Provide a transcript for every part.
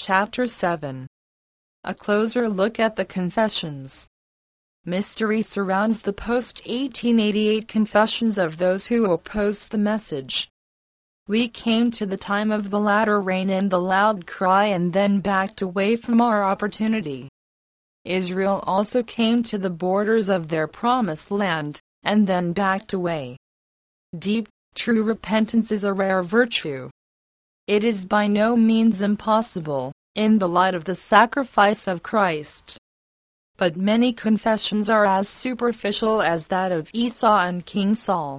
Chapter 7. A closer look at the confessions. Mystery surrounds the post-1888 confessions of those who opposed the message. We came to the time of the latter rain and the loud cry and then backed away from our opportunity. Israel also came to the borders of their promised land, and then backed away. Deep, true repentance is a rare virtue. It is by no means impossible, in the light of the sacrifice of Christ. But many confessions are as superficial as that of Esau and King Saul.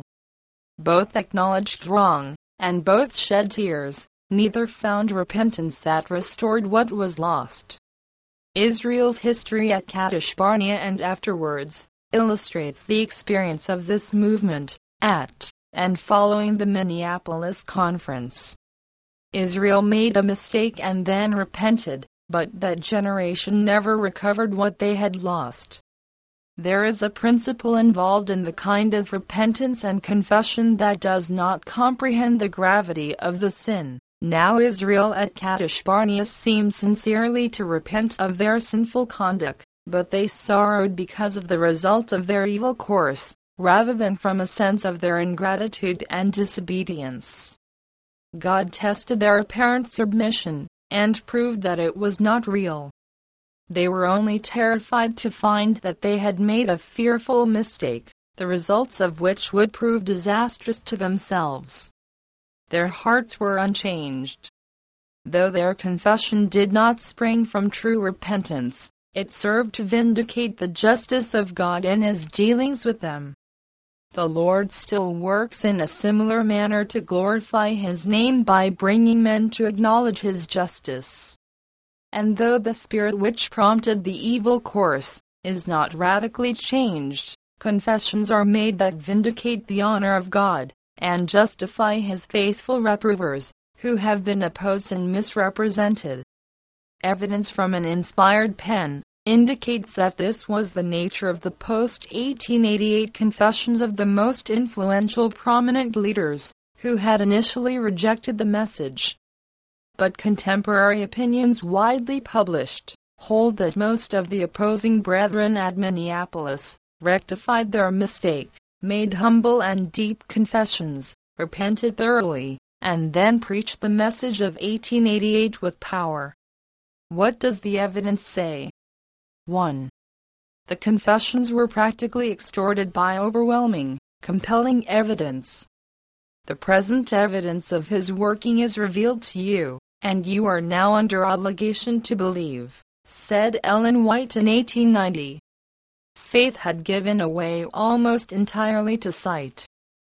Both acknowledged wrong, and both shed tears, neither found repentance that restored what was lost. Israel's history at Kadesh Barnea and afterwards illustrates the experience of this movement at and following the Minneapolis Conference. Israel made a mistake and then repented, but that generation never recovered what they had lost. There is a principle involved in the kind of repentance and confession that does not comprehend the gravity of the sin. Now Israel at Kadesh Barnea seemed sincerely to repent of their sinful conduct, but they sorrowed because of the result of their evil course, rather than from a sense of their ingratitude and disobedience. God tested their apparent submission, and proved that it was not real. They were only terrified to find that they had made a fearful mistake, the results of which would prove disastrous to themselves. Their hearts were unchanged. Though their confession did not spring from true repentance, it served to vindicate the justice of God in His dealings with them. The Lord still works in a similar manner to glorify His name by bringing men to acknowledge His justice. And though the spirit which prompted the evil course is not radically changed, confessions are made that vindicate the honor of God, and justify His faithful reprovers, who have been opposed and misrepresented. Evidence from an inspired pen indicates that this was the nature of the post-1888 confessions of the most influential prominent leaders, who had initially rejected the message. But contemporary opinions widely published hold that most of the opposing brethren at Minneapolis rectified their mistake, made humble and deep confessions, repented thoroughly, and then preached the message of 1888 with power. What does the evidence say? 1. The confessions were practically extorted by overwhelming, compelling evidence. The present evidence of His working is revealed to you, and you are now under obligation to believe, said Ellen White in 1890. Faith had given way almost entirely to sight.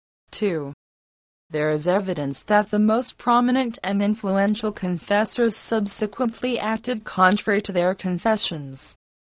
2. There is evidence that the most prominent and influential confessors subsequently acted contrary to their confessions.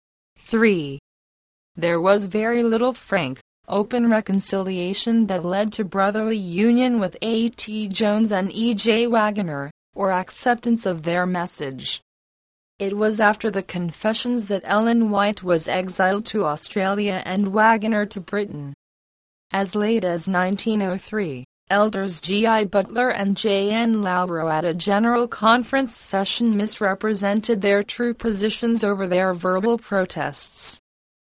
3. There was very little frank, open reconciliation that led to brotherly union with A.T. Jones and E.J. Waggoner, or acceptance of their message. It was after the confessions that Ellen White was exiled to Australia and Waggoner to Britain. As late as 1903, elders G.I. Butler and J.N. Lowborough at a general conference session misrepresented their true positions over their verbal protests.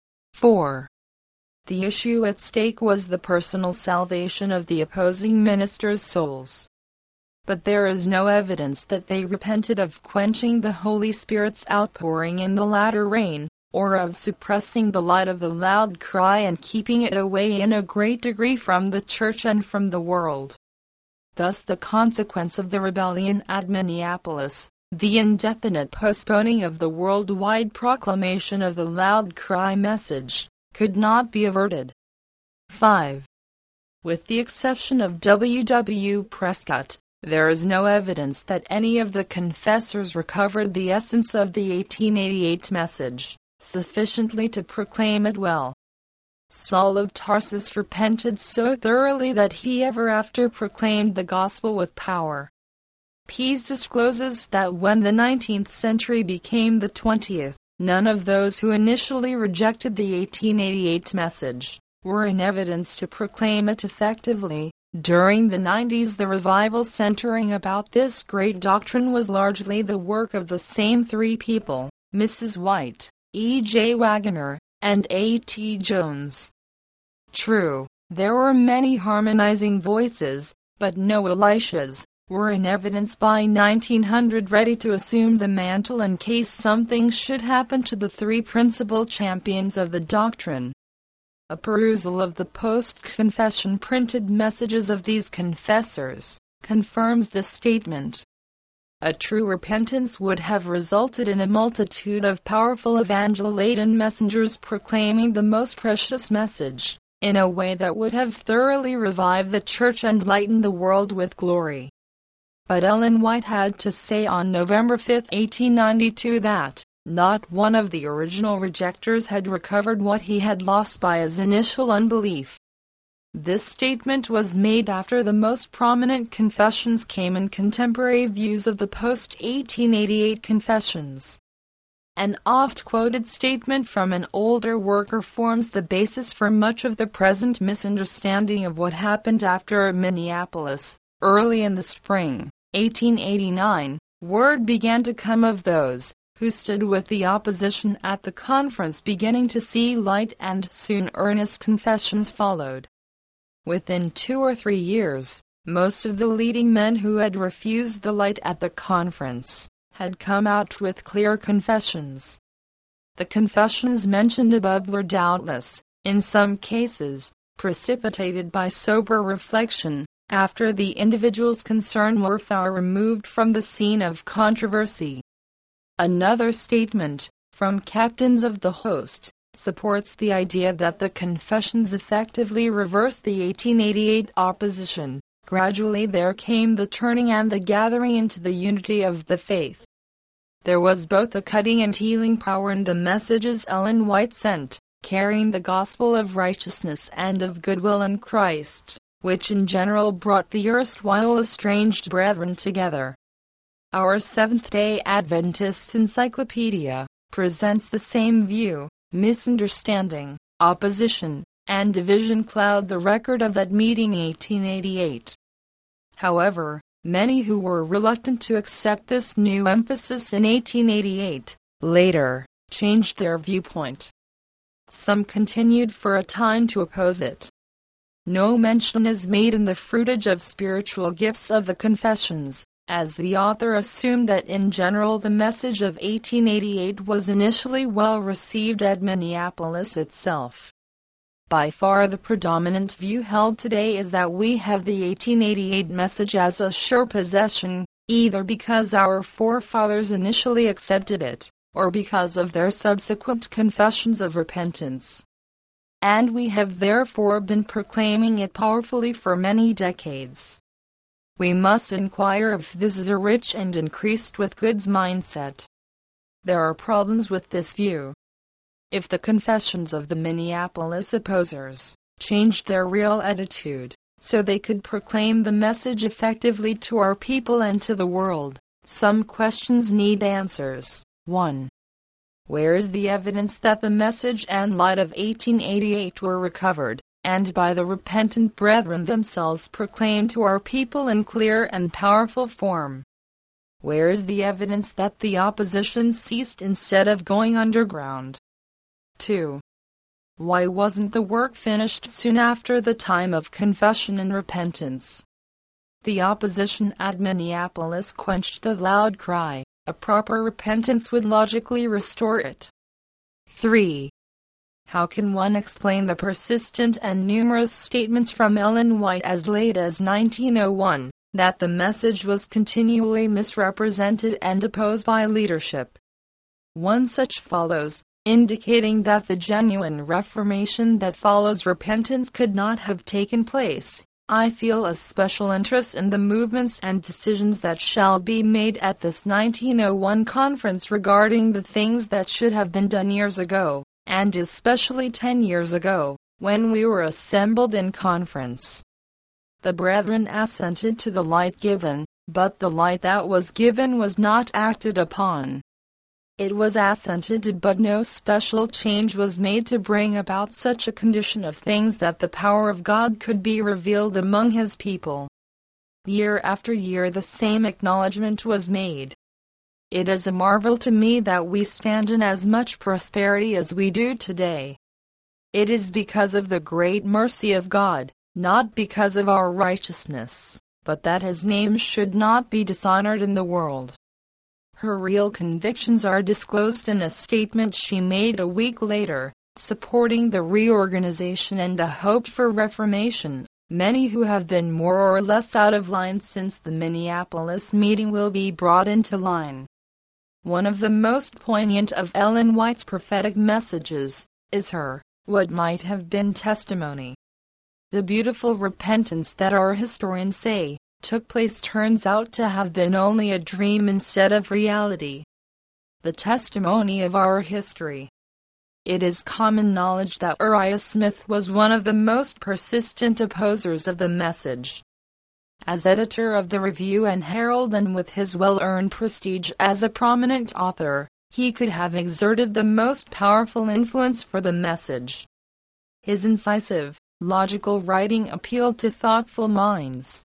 4. The issue at stake was the personal salvation of the opposing ministers' souls. But there is no evidence that they repented of quenching the Holy Spirit's outpouring in the latter rain, or of suppressing the light of the loud cry and keeping it away in a great degree from the church and from the world. Thus the consequence of the rebellion at Minneapolis, the indefinite postponing of the worldwide proclamation of the loud cry message, could not be averted. 5. With the exception of W. W. Prescott, there is no evidence that any of the confessors recovered the essence of the 1888 message sufficiently to proclaim it well. Saul of Tarsus repented so thoroughly that he ever after proclaimed the gospel with power. Pease discloses that when the 19th century became the 20th, none of those who initially rejected the 1888 message were in evidence to proclaim it effectively, During the 90s, the revival centering about this great doctrine was largely the work of the same three people, Mrs. White, E.J. Waggoner, and A.T. Jones. True, there were many harmonizing voices, but no Elishas were in evidence by 1900 ready to assume the mantle in case something should happen to the three principal champions of the doctrine. A perusal of the post-confession printed messages of these confessors confirms this statement. A true repentance would have resulted in a multitude of powerful evangel-laden messengers proclaiming the most precious message, in a way that would have thoroughly revived the church and lightened the world with glory. But Ellen White had to say on November 5, 1892 that not one of the original rejectors had recovered what he had lost by his initial unbelief. This statement was made after the most prominent confessions came in contemporary views of the post-1888 confessions. An oft-quoted statement from an older worker forms the basis for much of the present misunderstanding of what happened after Minneapolis. Early in the spring, 1889, word began to come of those who stood with the opposition at the conference beginning to see light, and soon earnest confessions followed. Within 2 or 3 years, most of the leading men who had refused the light at the conference had come out with clear confessions. The confessions mentioned above were doubtless, in some cases, precipitated by sober reflection, after the individuals concerned were far removed from the scene of controversy. Another statement, from captains of the host, supports the idea that the confessions effectively reversed the 1888 opposition. Gradually there came the turning and the gathering into the unity of the faith. There was both a cutting and healing power in the messages Ellen White sent, carrying the gospel of righteousness and of goodwill in Christ, which in general brought the erstwhile estranged brethren together. Our Seventh-day Adventist Encyclopedia presents the same view. Misunderstanding, opposition, and division cloud the record of that meeting in 1888. However, many who were reluctant to accept this new emphasis in 1888, later, changed their viewpoint. Some continued for a time to oppose it. No mention is made in the fruitage of spiritual gifts of the confessions, as the author assumed that in general the message of 1888 was initially well received at Minneapolis itself. By far the predominant view held today is that we have the 1888 message as a sure possession, either because our forefathers initially accepted it, or because of their subsequent confessions of repentance. And we have therefore been proclaiming it powerfully for many decades. We must inquire if this is a rich and increased with goods mindset. There are problems with this view. If the confessions of the Minneapolis opposers changed their real attitude, so they could proclaim the message effectively to our people and to the world, some questions need answers. 1. Where is the evidence that the message and light of 1888 were recovered, and by the repentant brethren themselves proclaimed to our people in clear and powerful form? Where is the evidence that the opposition ceased instead of going underground? 2. Why wasn't the work finished soon after the time of confession and repentance? The opposition at Minneapolis quenched the loud cry. A proper repentance would logically restore it. 3. How can one explain the persistent and numerous statements from Ellen White as late as 1901, that the message was continually misrepresented and opposed by leadership? One such follows, indicating that the genuine reformation that follows repentance could not have taken place. I feel a special interest in the movements and decisions that shall be made at this 1901 conference regarding the things that should have been done years ago, and especially 10 years ago, when we were assembled in conference. The brethren assented to the light given, but the light that was given was not acted upon. It was assented, but no special change was made to bring about such a condition of things that the power of God could be revealed among his people. Year after year the same acknowledgment was made. It is a marvel to me that we stand in as much prosperity as we do today. It is because of the great mercy of God, not because of our righteousness, but that his name should not be dishonored in the world. Her real convictions are disclosed in a statement she made a week later, supporting the reorganization and a hope for reformation. Many who have been more or less out of line since the Minneapolis meeting will be brought into line. One of the most poignant of Ellen White's prophetic messages is her "what might have been" testimony. The beautiful repentance that our historians say took place turns out to have been only a dream instead of reality. The testimony of our history. It is common knowledge that Uriah Smith was one of the most persistent opposers of the message. As editor of the Review and Herald and with his well-earned prestige as a prominent author, he could have exerted the most powerful influence for the message. His incisive, logical writing appealed to thoughtful minds.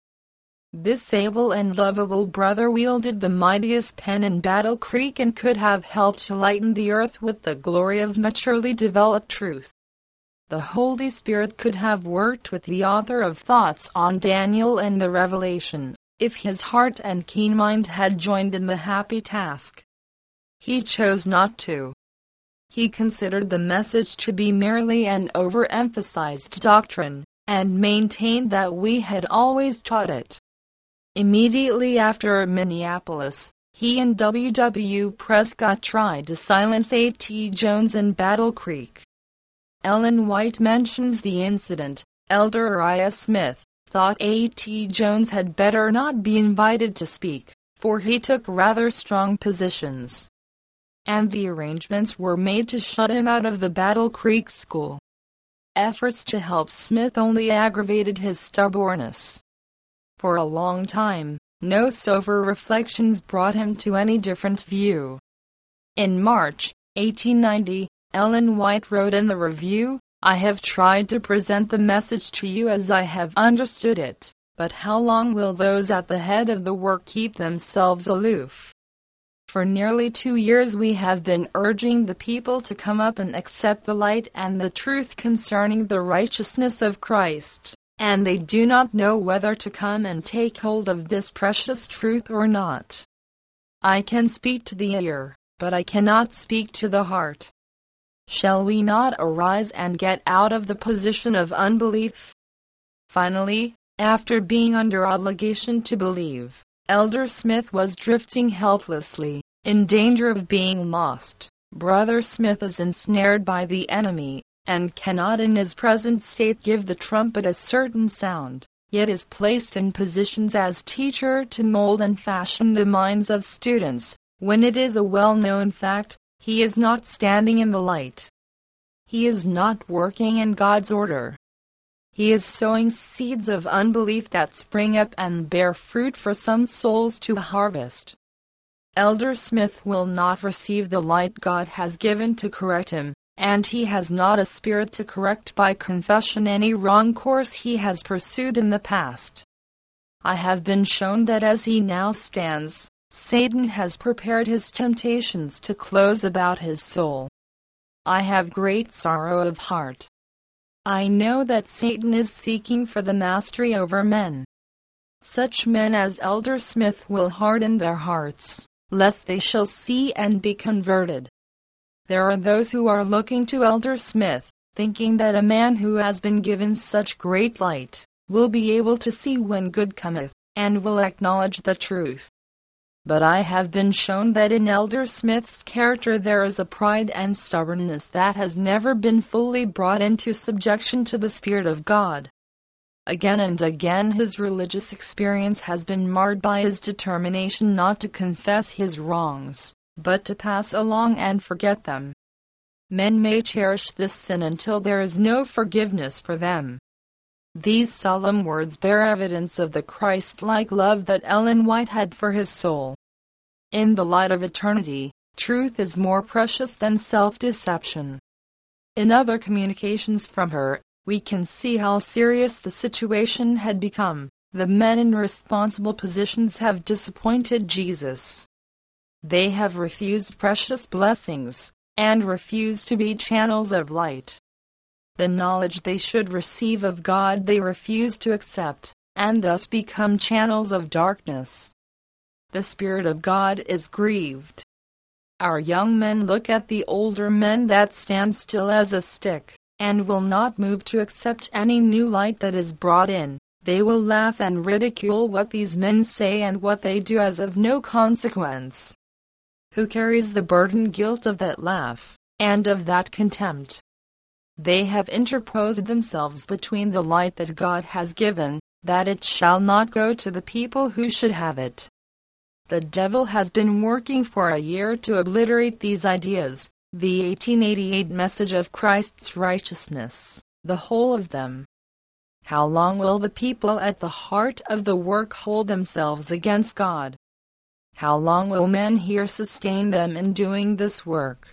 This able and lovable brother wielded the mightiest pen in Battle Creek and could have helped to lighten the earth with the glory of maturely developed truth. The Holy Spirit could have worked with the author of Thoughts on Daniel and the Revelation, if his heart and keen mind had joined in the happy task. He chose not to. He considered the message to be merely an overemphasized doctrine, and maintained that we had always taught it. Immediately after Minneapolis, he and W. W. Prescott tried to silence A. T. Jones in Battle Creek. Ellen White mentions the incident. Elder Uriah Smith thought A. T. Jones had better not be invited to speak, for he took rather strong positions. And the arrangements were made to shut him out of the Battle Creek school. Efforts to help Smith only aggravated his stubbornness. For a long time, no sober reflections brought him to any different view. In March 1890, Ellen White wrote in the Review, "I have tried to present the message to you as I have understood it, but how long will those at the head of the work keep themselves aloof? For nearly 2 years we have been urging the people to come up and accept the light and the truth concerning the righteousness of Christ, and they do not know whether to come and take hold of this precious truth or not. I can speak to the ear, but I cannot speak to the heart. Shall we not arise and get out of the position of unbelief?" Finally, after being under obligation to believe, Elder Smith was drifting helplessly, in danger of being lost. Brother Smith is ensnared by the enemy, and cannot in his present state give the trumpet a certain sound, yet is placed in positions as teacher to mold and fashion the minds of students, when it is a well-known fact, he is not standing in the light. He is not working in God's order. He is sowing seeds of unbelief that spring up and bear fruit for some souls to harvest. Elder Smith will not receive the light God has given to correct him, and he has not a spirit to correct by confession any wrong course he has pursued in the past. I have been shown that as he now stands, Satan has prepared his temptations to close about his soul. I have great sorrow of heart. I know that Satan is seeking for the mastery over men. Such men as Elder Smith will harden their hearts, lest they shall see and be converted. There are those who are looking to Elder Smith, thinking that a man who has been given such great light will be able to see when good cometh, and will acknowledge the truth. But I have been shown that in Elder Smith's character there is a pride and stubbornness that has never been fully brought into subjection to the Spirit of God. Again and again his religious experience has been marred by his determination not to confess his wrongs, but to pass along and forget them. Men may cherish this sin until there is no forgiveness for them. These solemn words bear evidence of the Christ-like love that Ellen White had for his soul. In the light of eternity, Truth is more precious than self-deception. In other communications from her, we can see how serious the situation had become. The men in responsible positions have disappointed Jesus. They have refused precious blessings, and refused to be channels of light. The knowledge they should receive of God they refuse to accept, and thus become channels of darkness. The Spirit of God is grieved. Our young men look at the older men that stand still as a stick, and will not move to accept any new light that is brought in. They will laugh and ridicule what these men say and what they do as of no consequence. Who carries the burden guilt of that laugh, and of that contempt? They have interposed themselves between the light that God has given, that it shall not go to the people who should have it. The devil has been working for a year to obliterate these ideas, the 1888 message of Christ's righteousness, the whole of them. How long will the people at the heart of the work hold themselves against God? How long will men here sustain them in doing this work?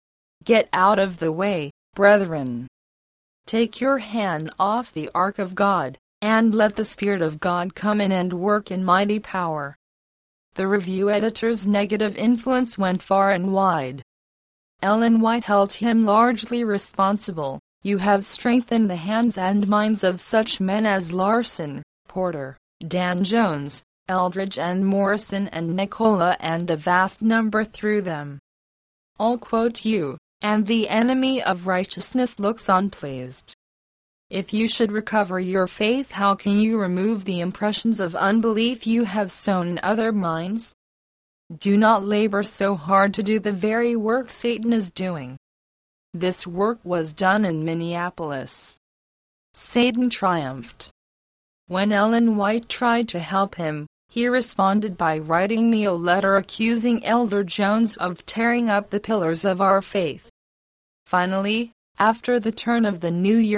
Get out of the way, brethren. Take your hand off the ark of God, and let the Spirit of God come in and work in mighty power. The review editor's negative influence went far and wide. Ellen White held him largely responsible. You have strengthened the hands and minds of such men as Larson, Porter, Dan Jones, Eldridge and Morrison and Nicola, and a vast number through them. All quote you, and the enemy of righteousness looks on pleased. If you should recover your faith, how can you remove the impressions of unbelief you have sown in other minds? Do not labor so hard to do the very work Satan is doing. This work was done in Minneapolis. Satan triumphed. When Ellen White tried to help him, he responded by writing me a letter accusing Elder Jones of tearing up the pillars of our faith. Finally, after the turn of the new year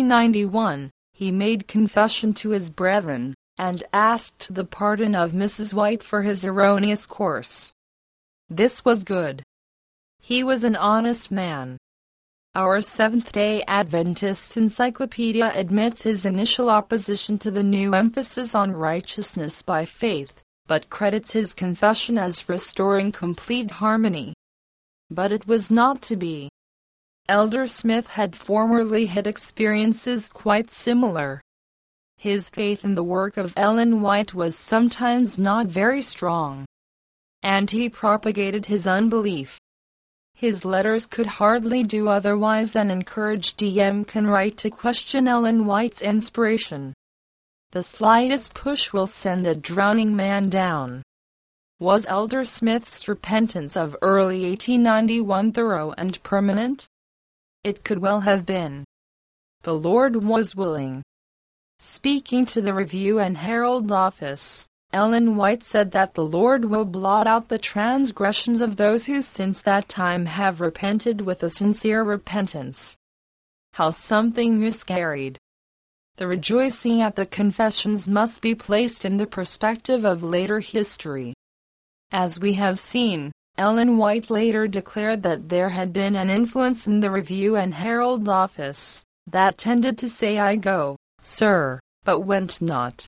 1891, he made confession to his brethren, and asked the pardon of Mrs. White for his erroneous course. This was good. He was an honest man. Our Seventh-day Adventist Encyclopedia admits his initial opposition to the new emphasis on righteousness by faith, but credits his confession as restoring complete harmony. But it was not to be. Elder Smith had formerly had experiences quite similar. His faith in the work of Ellen White was sometimes not very strong, and he propagated his unbelief. His letters could hardly do otherwise than encourage D.M. Conright to question Ellen White's inspiration. The slightest push will send a drowning man down. Was Elder Smith's repentance of early 1891 thorough and permanent? It could well have been. The Lord was willing. Speaking to the Review and Herald office, Ellen White said that the Lord will blot out the transgressions of those who since that time have repented with a sincere repentance. How something miscarried. The rejoicing at the confessions must be placed in the perspective of later history. As we have seen, Ellen White later declared that there had been an influence in the Review and Herald office that tended to say "I go, sir," but went not.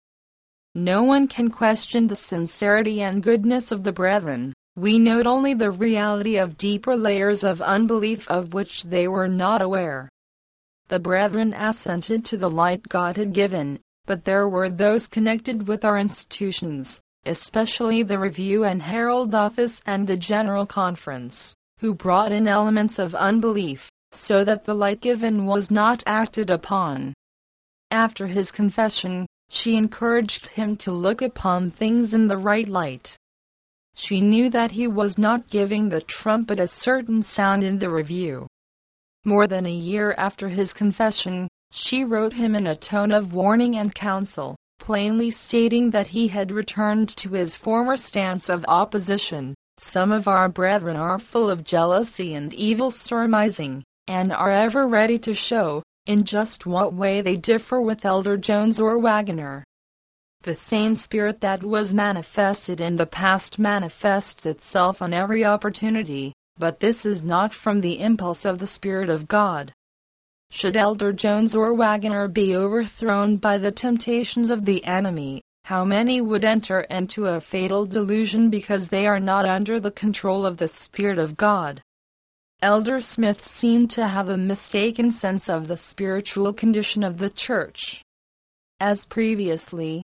No one can question the sincerity and goodness of the brethren. We note only the reality of deeper layers of unbelief of which they were not aware. The brethren assented to the light God had given, but there were those connected with our institutions, especially the Review and Herald office and the General Conference, who brought in elements of unbelief, so that the light given was not acted upon. After his confession, she encouraged him to look upon things in the right light. She knew that he was not giving the trumpet a certain sound in the Review. More than a year after his confession, she wrote him in a tone of warning and counsel, plainly stating that he had returned to his former stance of opposition. Some of our brethren are full of jealousy and evil surmising, and are ever ready to show in just what way they differ with Elder Jones or Waggoner. The same Spirit that was manifested in the past manifests itself on every opportunity, but this is not from the impulse of the Spirit of God. Should Elder Jones or Waggoner be overthrown by the temptations of the enemy, how many would enter into a fatal delusion because they are not under the control of the Spirit of God? Elder Smith seemed to have a mistaken sense of the spiritual condition of the church. As previously,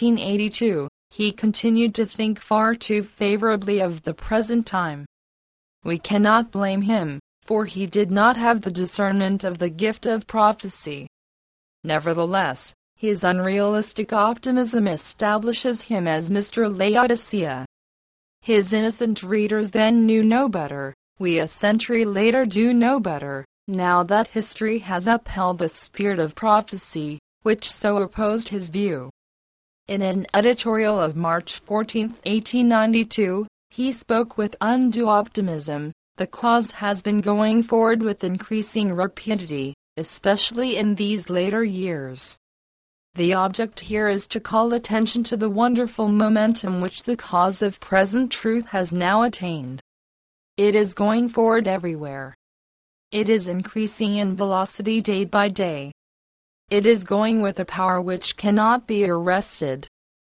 1882, he continued to think far too favorably of the present time. We cannot blame him, for he did not have the discernment of the gift of prophecy. Nevertheless, his unrealistic optimism establishes him as Mr. Laodicea. His innocent readers then knew no better. We a century later do know better, now that history has upheld the spirit of prophecy, which so opposed his view. In an editorial of March 14, 1892, he spoke with undue optimism. The cause has been going forward with increasing rapidity, especially in these later years. The object here is to call attention to the wonderful momentum which the cause of present truth has now attained. It is going forward everywhere. It is increasing in velocity day by day. It is going with a power which cannot be arrested.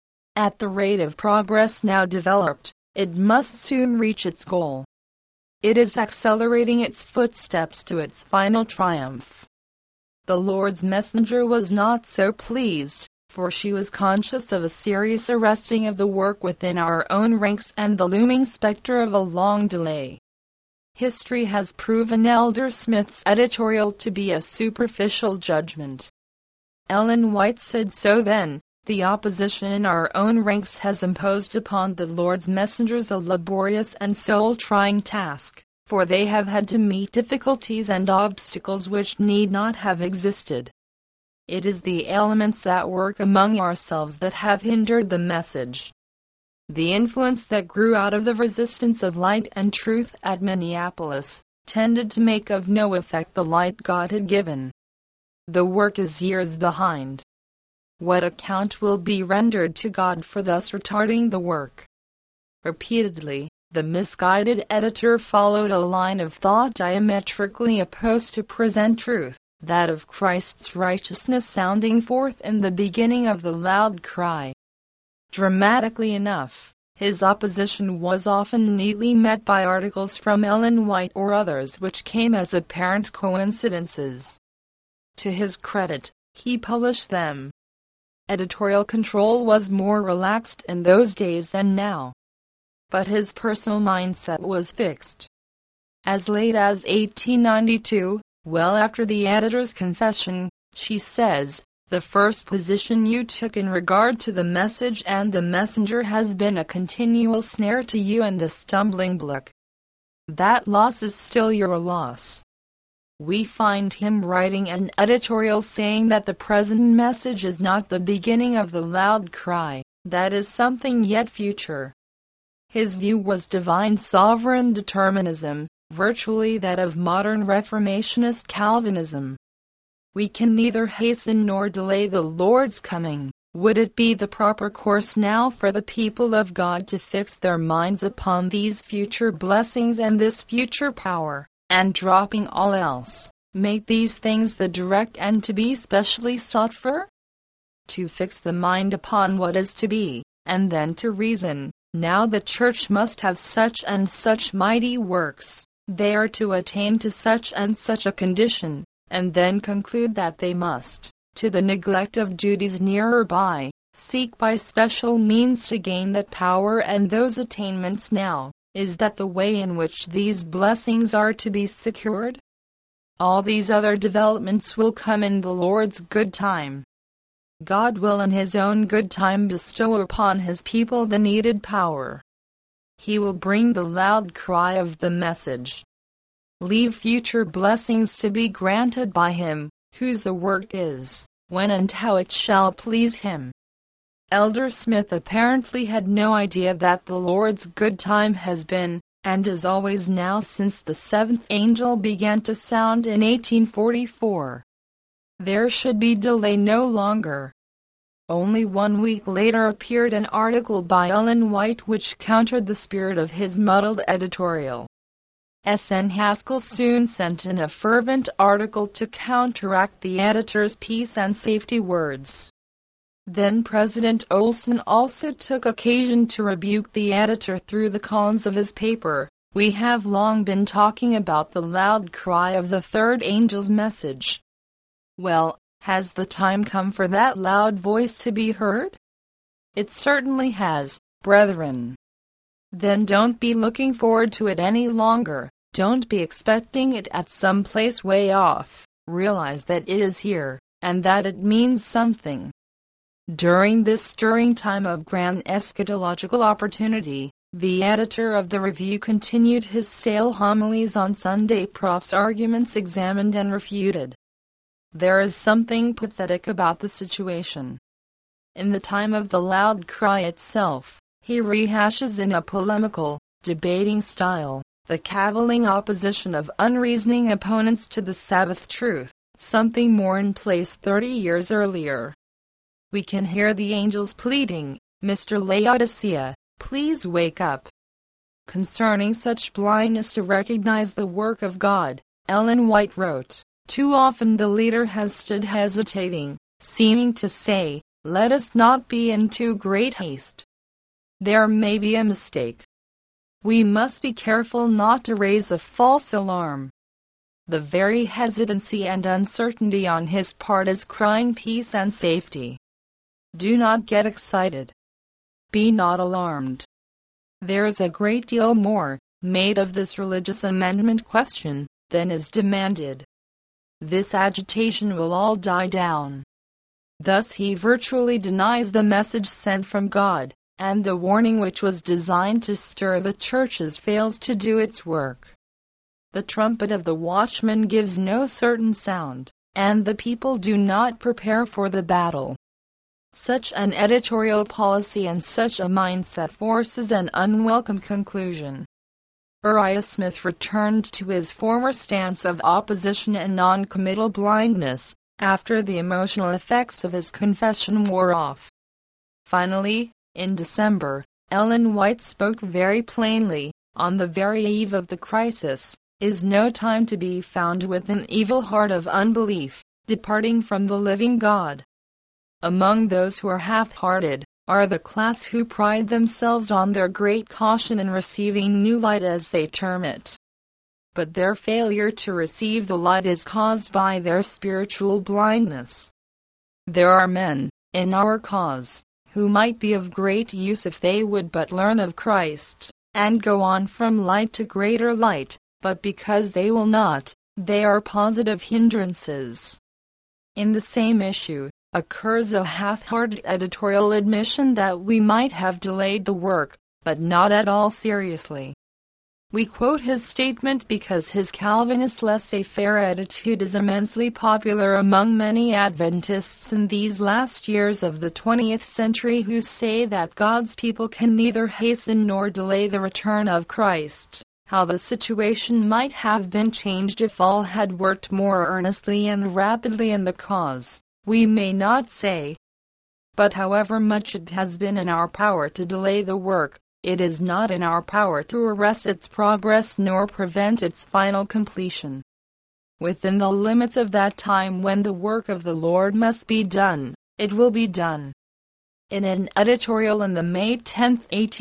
At the rate of progress now developed, it must soon reach its goal. It is accelerating its footsteps to its final triumph. The Lord's messenger was not so pleased, for she was conscious of a serious arresting of the work within our own ranks and the looming specter of a long delay. History has proven Elder Smith's editorial to be a superficial judgment. Ellen White said so then. The opposition in our own ranks has imposed upon the Lord's messengers a laborious and soul-trying task, for they have had to meet difficulties and obstacles which need not have existed. It is the elements that work among ourselves that have hindered the message. The influence that grew out of the resistance of light and truth at Minneapolis tended to make of no effect the light God had given. The work is years behind. What account will be rendered to God for thus retarding the work? Repeatedly, the misguided editor followed a line of thought diametrically opposed to present truth, that of Christ's righteousness sounding forth in the beginning of the loud cry. Dramatically enough, his opposition was often neatly met by articles from Ellen White or others which came as apparent coincidences. To his credit, he published them. Editorial control was more relaxed in those days than now. But his personal mindset was fixed. As late as 1892, well after the editor's confession, she says, "The first position you took in regard to the message and the messenger has been a continual snare to you and a stumbling block. That loss is still your loss." We find him writing an editorial saying that the present message is not the beginning of the loud cry, that is something yet future. His view was divine sovereign determinism, virtually that of modern Reformationist Calvinism. We can neither hasten nor delay the Lord's coming. Would it be the proper course now for the people of God to fix their minds upon these future blessings and this future power, and dropping all else, make these things the direct end to be specially sought for? To fix the mind upon what is to be, and then to reason, now the church must have such and such mighty works, they are to attain to such and such a condition, and then conclude that they must, to the neglect of duties nearer by, seek by special means to gain that power and those attainments now. Is that the way in which these blessings are to be secured? All these other developments will come in the Lord's good time. God will in His own good time bestow upon His people the needed power. He will bring the loud cry of the message. Leave future blessings to be granted by Him, whose the work is, when and how it shall please Him. Elder Smith apparently had no idea that the Lord's good time has been, and is always now since the seventh angel began to sound in 1844. There should be delay no longer. Only 1 week later appeared an article by Ellen White which countered the spirit of his muddled editorial. S.N. Haskell soon sent in a fervent article to counteract the editor's peace and safety words. Then President Olson also took occasion to rebuke the editor through the columns of his paper. We have long been talking about the loud cry of the third angel's message. Well, has the time come for that loud voice to be heard? It certainly has, brethren. Then don't be looking forward to it any longer. Don't be expecting it at some place way off. Realize that it is here, and that it means something. During this stirring time of grand eschatological opportunity, the editor of the Review continued his stale homilies on Sunday, props arguments examined and refuted. There is something pathetic about the situation. In the time of the loud cry itself, he rehashes in a polemical, debating style, the cavilling opposition of unreasoning opponents to the Sabbath truth, something more in place 30 years earlier. We can hear the angels pleading, Mr. Laodicea, please wake up. Concerning such blindness to recognize the work of God, Ellen White wrote, too often the leader has stood hesitating, seeming to say, let us not be in too great haste. There may be a mistake. We must be careful not to raise a false alarm. The very hesitancy and uncertainty on his part is crying peace and safety. Do not get excited. Be not alarmed. There is a great deal more made of this religious amendment question than is demanded. This agitation will all die down. Thus he virtually denies the message sent from God, and the warning which was designed to stir the churches fails to do its work. The trumpet of the watchman gives no certain sound, and the people do not prepare for the battle. Such an editorial policy and such a mindset forces an unwelcome conclusion. Uriah Smith returned to his former stance of opposition and non-committal blindness, after the emotional effects of his confession wore off. Finally, in December, Ellen White spoke very plainly, on the very eve of the crisis, is no time to be found with an evil heart of unbelief, departing from the living God. Among those who are half-hearted, are the class who pride themselves on their great caution in receiving new light as they term it. But their failure to receive the light is caused by their spiritual blindness. There are men, in our cause, who might be of great use if they would but learn of Christ, and go on from light to greater light, but because they will not, they are positive hindrances. In the same issue, occurs a half-hearted editorial admission that we might have delayed the work, but not at all seriously. We quote his statement because his Calvinist laissez-faire attitude is immensely popular among many Adventists in these last years of the 20th century who say that God's people can neither hasten nor delay the return of Christ. How the situation might have been changed if all had worked more earnestly and rapidly in the cause, we may not say. But however much it has been in our power to delay the work, it is not in our power to arrest its progress nor prevent its final completion. Within the limits of that time when the work of the Lord must be done, it will be done. In an editorial in the May 10,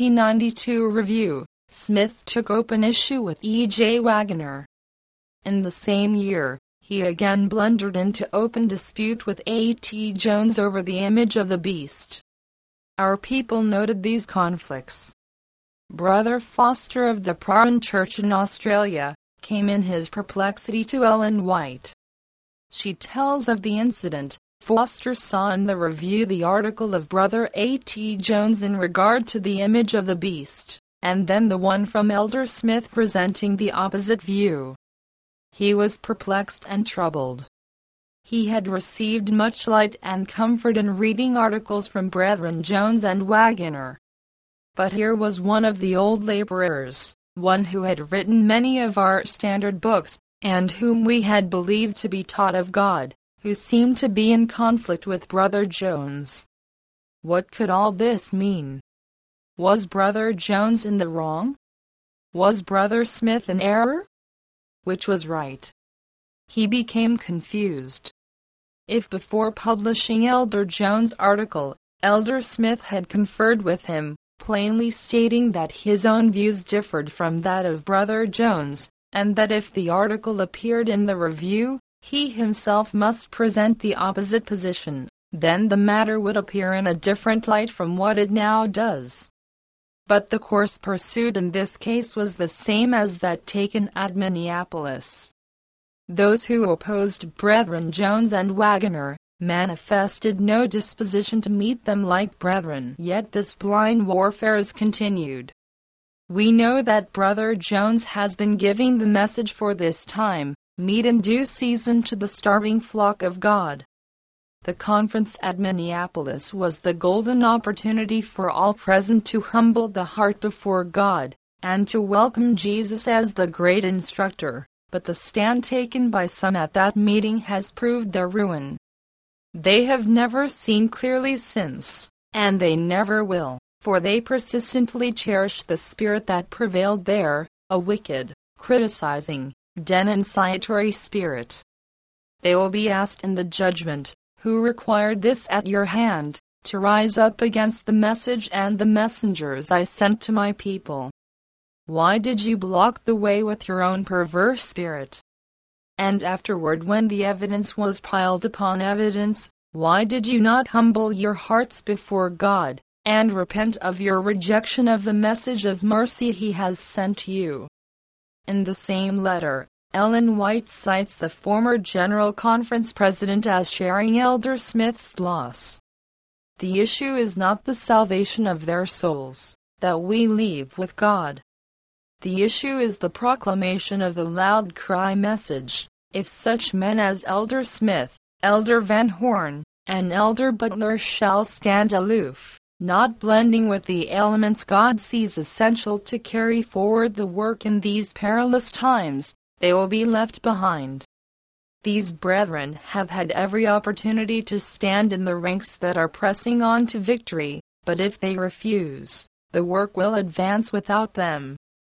1892 Review, Smith took open issue with E. J. Waggoner. In the same year, he again blundered into open dispute with A. T. Jones over the image of the beast. Our people noted these conflicts. Brother Foster of the Protestant Church in Australia came in his perplexity to Ellen White. She tells of the incident. Foster saw in the Review the article of Brother A. T. Jones in regard to the image of the beast, and then the one from Elder Smith presenting the opposite view. He was perplexed and troubled. He had received much light and comfort in reading articles from Brethren Jones and Waggoner. But here was one of the old laborers, one who had written many of our standard books, and whom we had believed to be taught of God, who seemed to be in conflict with Brother Jones. What could all this mean? Was Brother Jones in the wrong? Was Brother Smith in error? Which was right? He became confused. If before publishing Elder Jones' article, Elder Smith had conferred with him, plainly stating that his own views differed from that of Brother Jones, and that if the article appeared in the review, he himself must present the opposite position, then the matter would appear in a different light from what it now does. But the course pursued in this case was the same as that taken at Minneapolis. Those who opposed Brethren Jones and Waggoner manifested no disposition to meet them like brethren, yet this blind warfare is continued. We know that Brother Jones has been giving the message for this time, meat in due season to the starving flock of God. The conference at Minneapolis was the golden opportunity for all present to humble the heart before God, and to welcome Jesus as the great instructor, but the stand taken by some at that meeting has proved their ruin. They have never seen clearly since, and they never will, for they persistently cherish the spirit that prevailed there, a wicked, criticizing, denunciatory spirit. They will be asked in the judgment, "Who required this at your hand, to rise up against the message and the messengers I sent to my people? Why did you block the way with your own perverse spirit? And afterward, when the evidence was piled upon evidence, why did you not humble your hearts before God, and repent of your rejection of the message of mercy He has sent you?" In the same letter, Ellen White cites the former General Conference president as sharing Elder Smith's loss. The issue is not the salvation of their souls, that we leave with God. The issue is the proclamation of the loud cry message. If such men as Elder Smith, Elder Van Horn, and Elder Butler shall stand aloof, not blending with the elements God sees essential to carry forward the work in these perilous times, they will be left behind. These brethren have had every opportunity to stand in the ranks that are pressing on to victory, but if they refuse, the work will advance without them.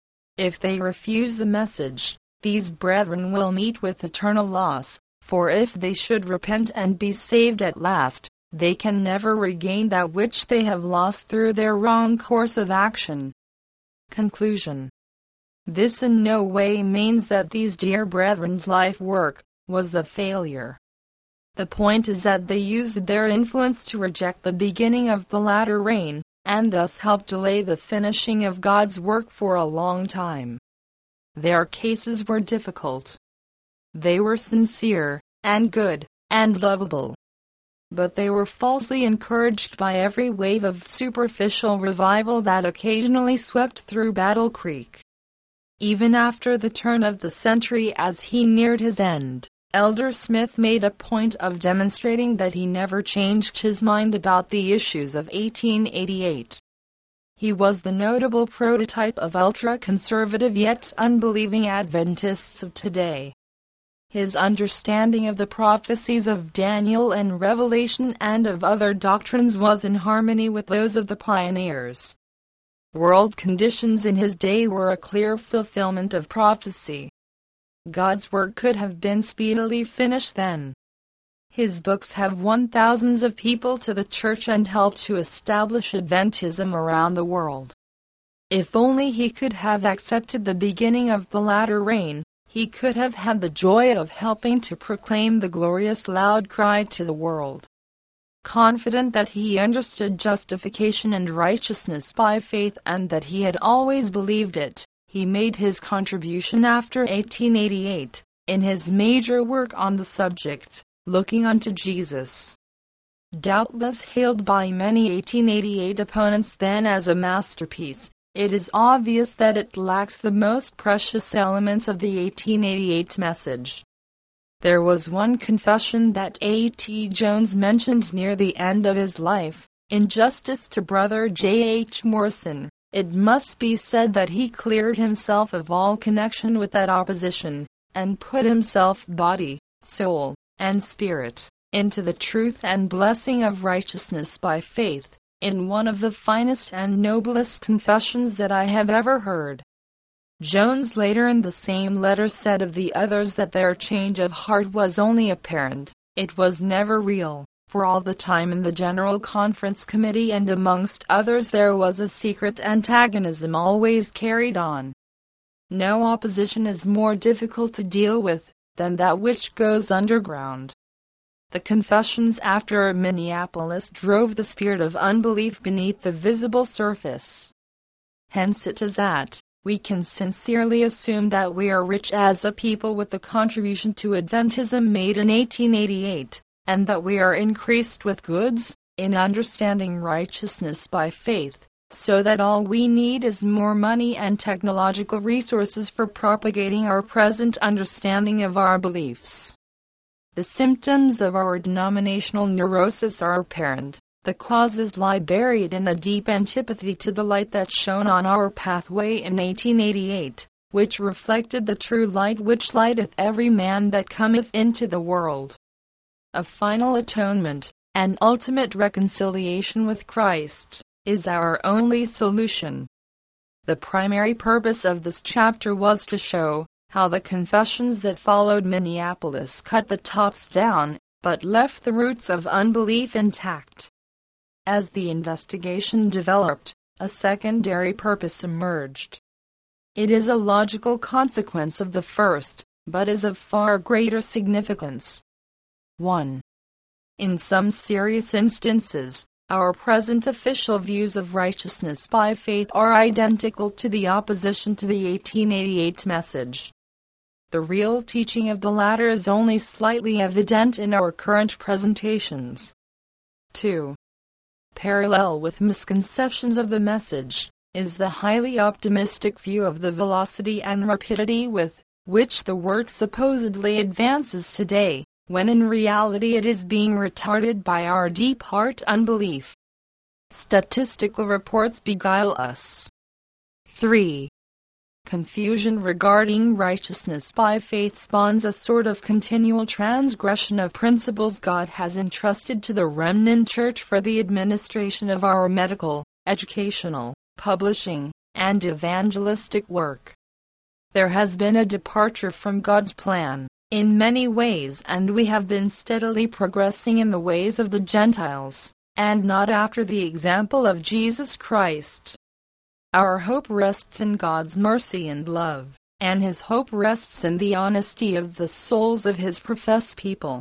If they refuse the message, these brethren will meet with eternal loss, for if they should repent and be saved at last, they can never regain that which they have lost through their wrong course of action. Conclusion. This in no way means that these dear brethren's life work was a failure. The point is that they used their influence to reject the beginning of the latter rain, and thus help delay the finishing of God's work for a long time. Their cases were difficult. They were sincere, and good, and lovable. But they were falsely encouraged by every wave of superficial revival that occasionally swept through Battle Creek. Even after the turn of the century, as he neared his end, Elder Smith made a point of demonstrating that he never changed his mind about the issues of 1888. He was the notable prototype of ultra-conservative yet unbelieving Adventists of today. His understanding of the prophecies of Daniel and Revelation and of other doctrines was in harmony with those of the pioneers. World conditions in his day were a clear fulfillment of prophecy. God's work could have been speedily finished then. His books have won thousands of people to the church and helped to establish Adventism around the world. If only he could have accepted the beginning of the latter rain, he could have had the joy of helping to proclaim the glorious loud cry to the world. Confident that he understood justification and righteousness by faith and that he had always believed it, he made his contribution after 1888, in his major work on the subject, Looking unto Jesus. Doubtless hailed by many 1888 opponents then as a masterpiece, it is obvious that it lacks the most precious elements of the 1888 message. There was one confession that A.T. Jones mentioned near the end of his life. In justice to Brother J.H. Morrison, it must be said that he cleared himself of all connection with that opposition, and put himself body, soul, and spirit, into the truth and blessing of righteousness by faith, in one of the finest and noblest confessions that I have ever heard. Jones later in the same letter said of the others that their change of heart was only apparent, it was never real, for all the time in the General Conference Committee and amongst others there was a secret antagonism always carried on. No opposition is more difficult to deal with than that which goes underground. The confessions after Minneapolis drove the spirit of unbelief beneath the visible surface. Hence it is that we can sincerely assume that we are rich as a people with the contribution to Adventism made in 1888, and that we are increased with goods, in understanding righteousness by faith, so that all we need is more money and technological resources for propagating our present understanding of our beliefs. The symptoms of our denominational neurosis are apparent. The causes lie buried in a deep antipathy to the light that shone on our pathway in 1888, which reflected the true light which lighteth every man that cometh into the world. A final atonement, an ultimate reconciliation with Christ, is our only solution. The primary purpose of this chapter was to show how the confessions that followed Minneapolis cut the tops down, but left the roots of unbelief intact. As the investigation developed, a secondary purpose emerged. It is a logical consequence of the first, but is of far greater significance. 1. In some serious instances, our present official views of righteousness by faith are identical to the opposition to the 1888 message. The real teaching of the latter is only slightly evident in our current presentations. 2. Parallel with misconceptions of the message, is the highly optimistic view of the velocity and rapidity with which the work supposedly advances today, when in reality it is being retarded by our deep heart unbelief. Statistical reports beguile us. 3. Confusion regarding righteousness by faith spawns a sort of continual transgression of principles God has entrusted to the remnant church for the administration of our medical, educational, publishing, and evangelistic work. There has been a departure from God's plan, in many ways, and we have been steadily progressing in the ways of the Gentiles, and not after the example of Jesus Christ. Our hope rests in God's mercy and love, and His hope rests in the honesty of the souls of His professed people.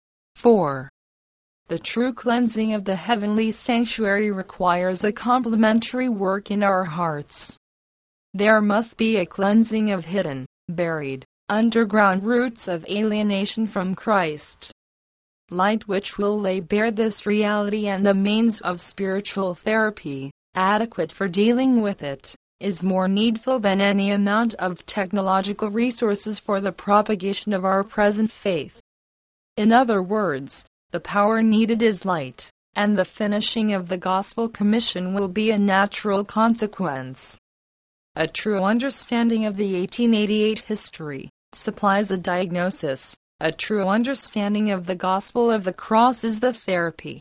4. The true cleansing of the heavenly sanctuary requires a complementary work in our hearts. There must be a cleansing of hidden, buried, underground roots of alienation from Christ. Light which will lay bare this reality and a means of spiritual therapy, adequate for dealing with it, is more needful than any amount of technological resources for the propagation of our present faith. In other words, the power needed is light, and the finishing of the gospel commission will be a natural consequence. A true understanding of the 1888 history supplies a diagnosis. A true understanding of the gospel of the cross is the therapy.